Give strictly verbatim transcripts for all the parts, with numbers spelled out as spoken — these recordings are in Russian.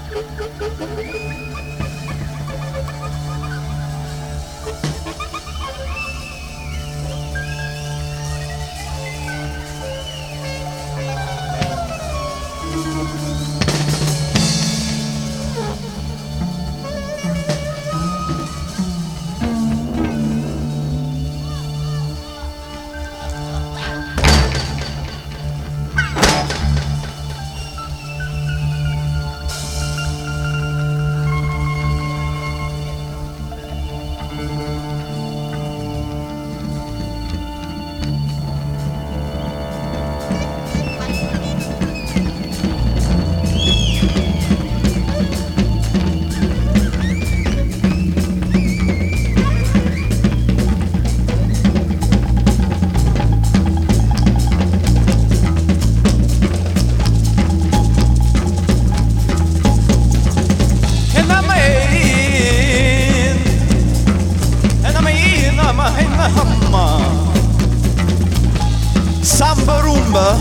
Samba rumba.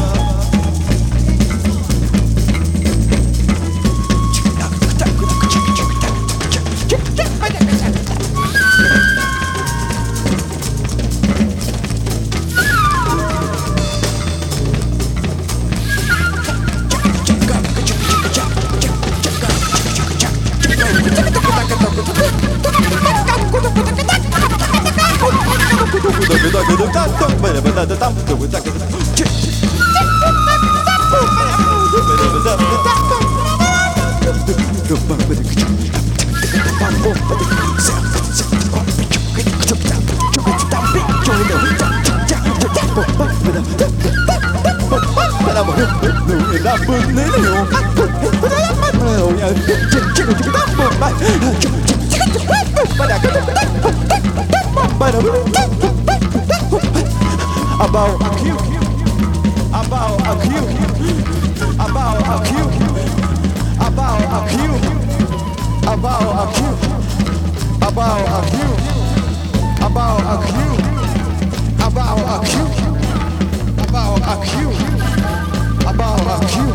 About a cue, about a cue, about a cue, about a cue, about a cue, about a cue, about a cue, about a cue, about a cue, about a cue.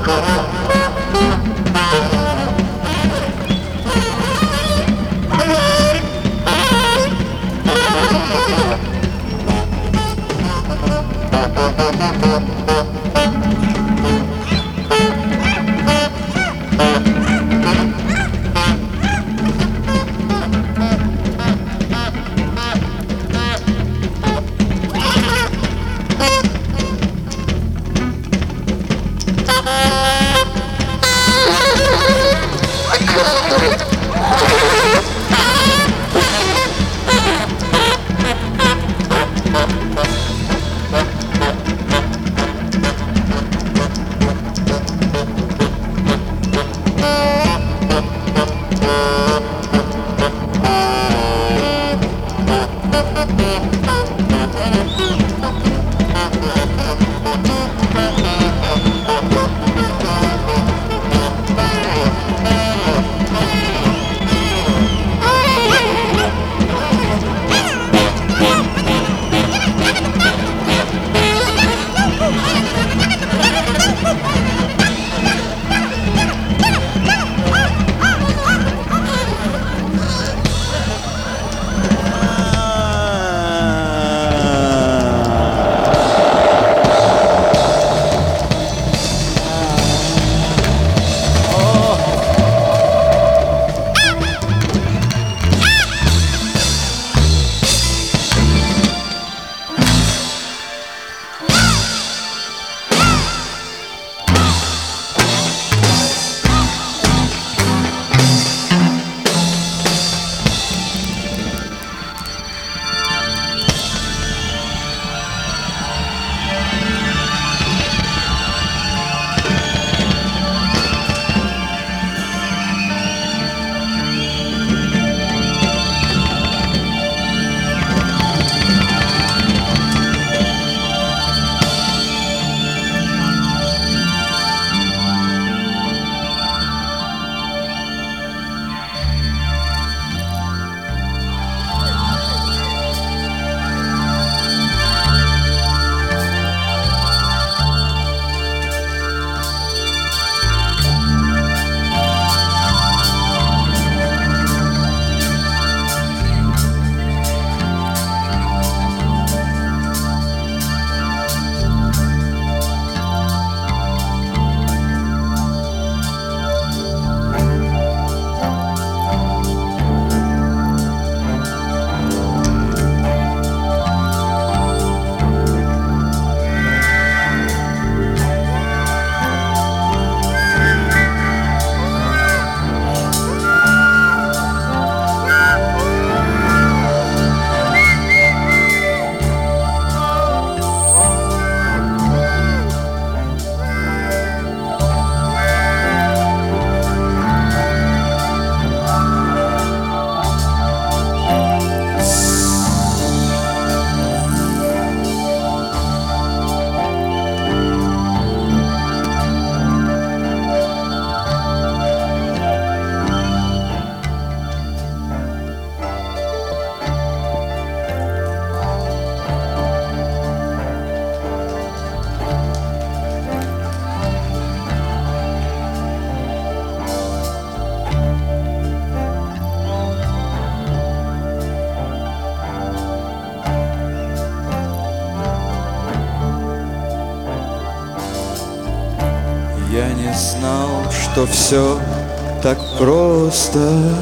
Я не знал, что все так просто.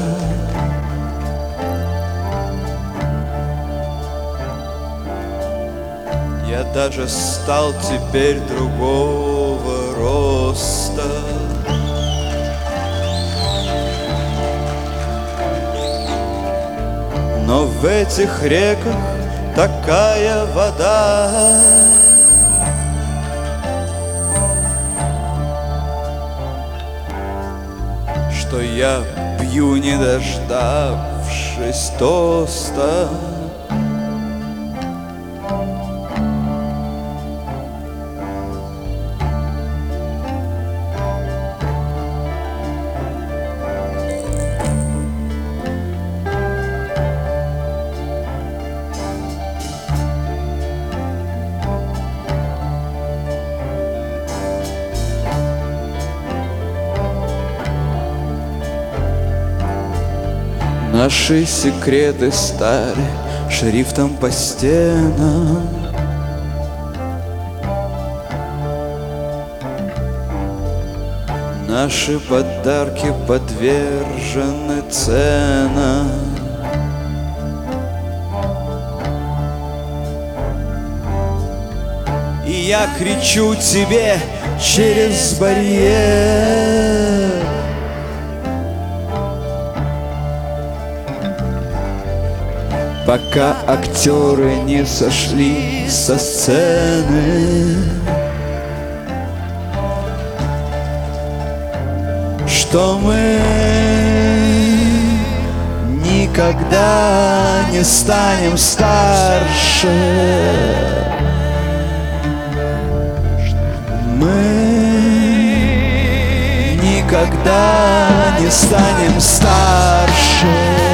Я даже стал теперь другого роста. Но в этих реках такая вода, что я пью, не дождавшись тоста. Наши секреты стали шрифтом по стенам. Наши подарки подвержены ценам. И я кричу тебе через барьер: пока актеры не сошли со сцены, что мы никогда не станем старше. Мы никогда не станем старше.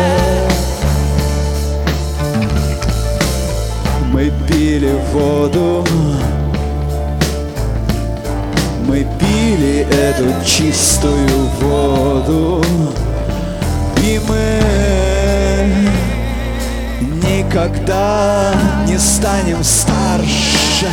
Мы пили воду, мы пили эту чистую воду, и мы никогда не станем старше.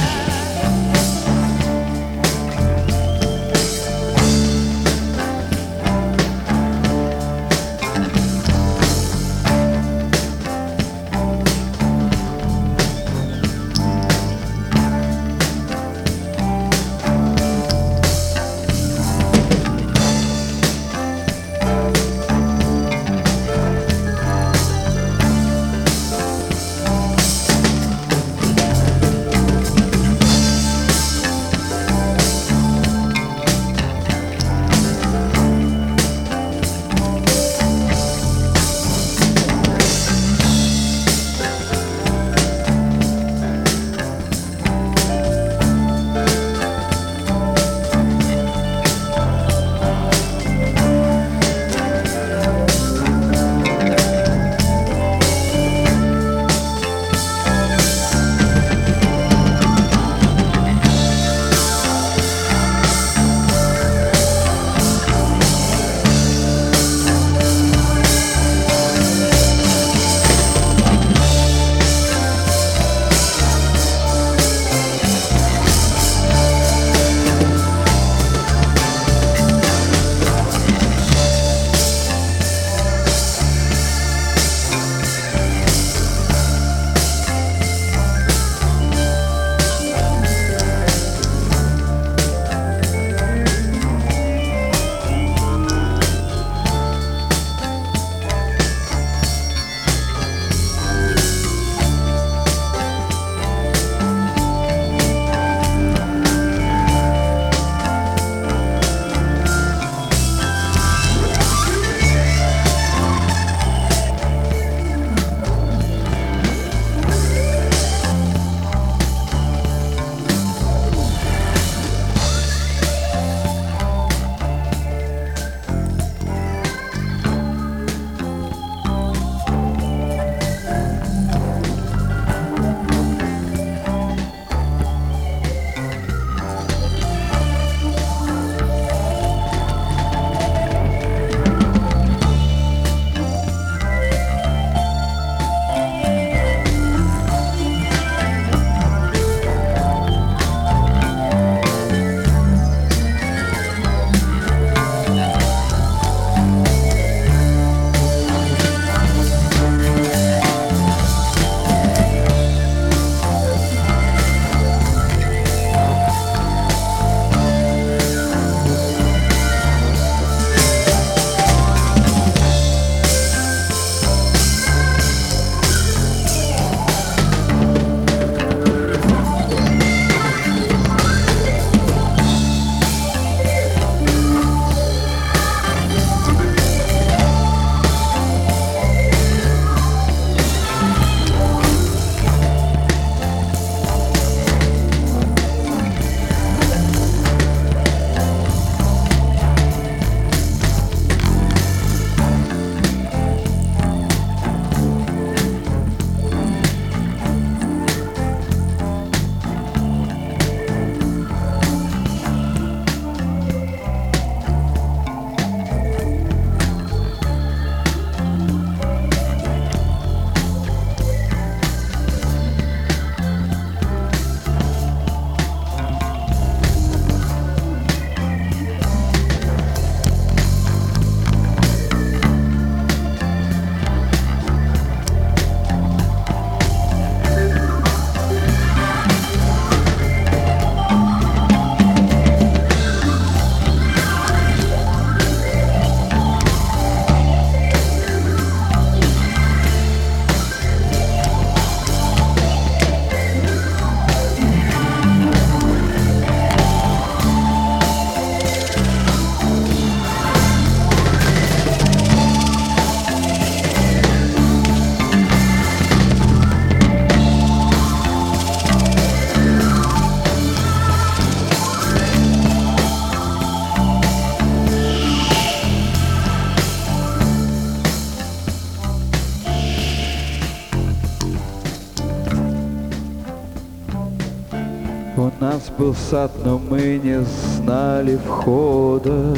нас был сад, но мы не знали входа.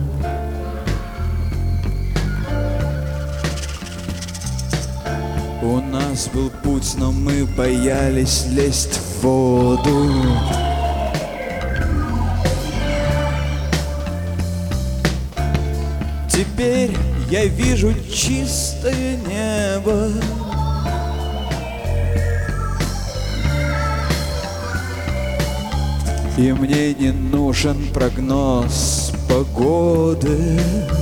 У нас был путь, но мы боялись лезть в воду. Теперь я вижу чистое небо. И мне не нужен прогноз погоды.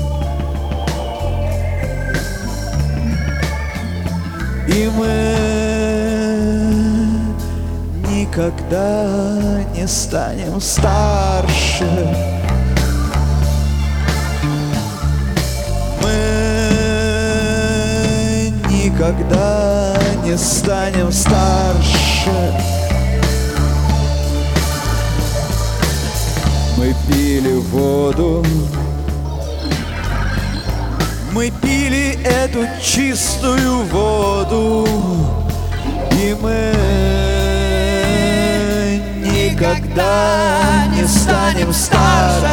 И мы никогда не станем старше. Мы никогда не станем старше. Мы пили воду, мы пили эту чистую воду, и мы никогда не станем старше.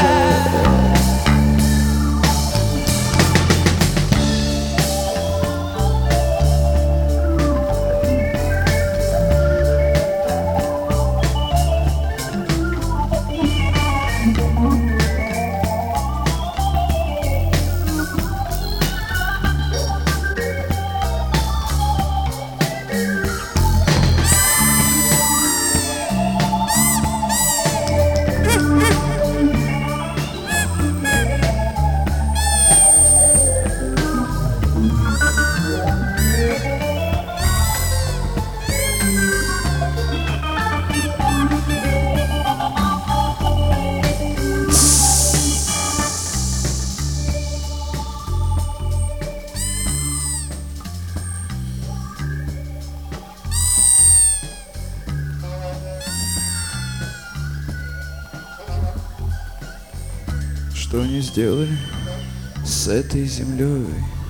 Что они сделали с этой землей?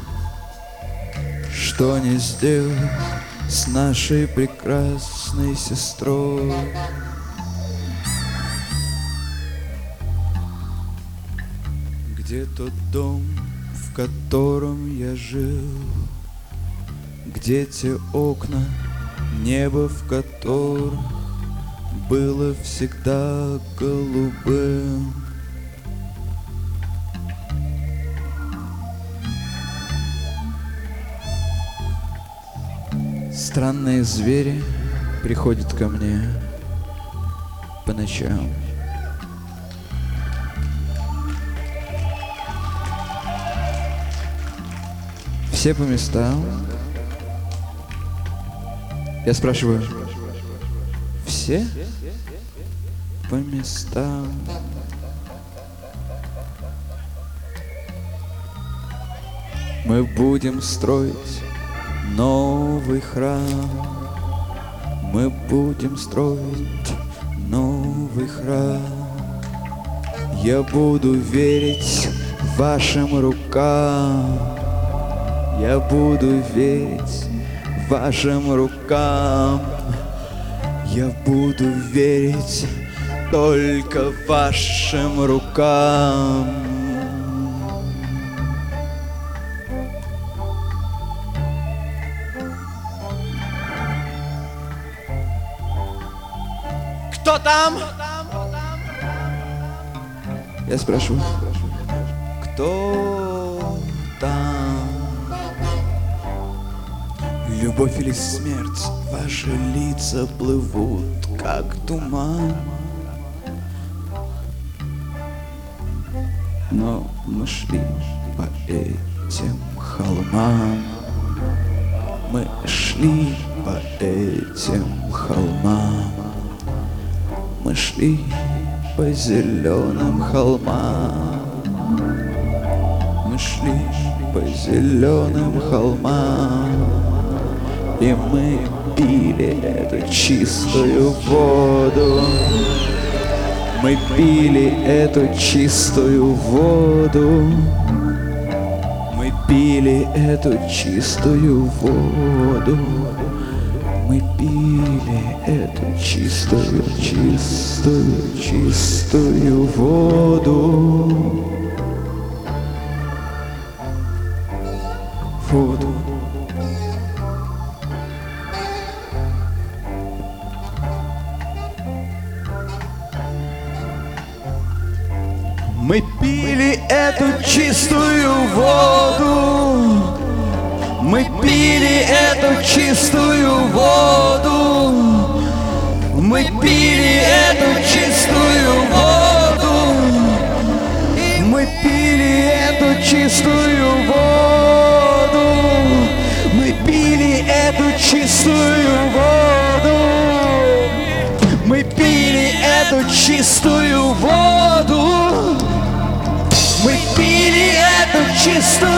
Что они сделали с нашей прекрасной сестрой? Где тот дом, в котором я жил? Где те окна, небо в которых было всегда голубым? Странные звери приходят ко мне по ночам. Все по местам. Я спрашиваю, все по местам? Мы будем строить новый храм. Мы будем строить новый храм. Я буду верить вашим рукам. Я буду верить вашим рукам. Я буду верить только вашим рукам. Кто там? Я спрашиваю, кто там? Любовь или смерть, ваши лица плывут, как туман. Но мы шли по этим холмам. Мы шли по этим холмам. Мы шли по зеленым холмам. Мы шли по зеленым холмам. И мы пили эту чистую воду. Мы пили эту чистую воду. Мы пили эту чистую воду. Мы пили эту чистую, чистую, чистую воду. Воду. Мы пили эту чистую воду. Мы пили эту чистую воду. Мы пили эту чистую воду. Мы пили эту чистую воду. Мы пили эту чистую воду. Мы пили эту чистую воду. Мы пили эту чистую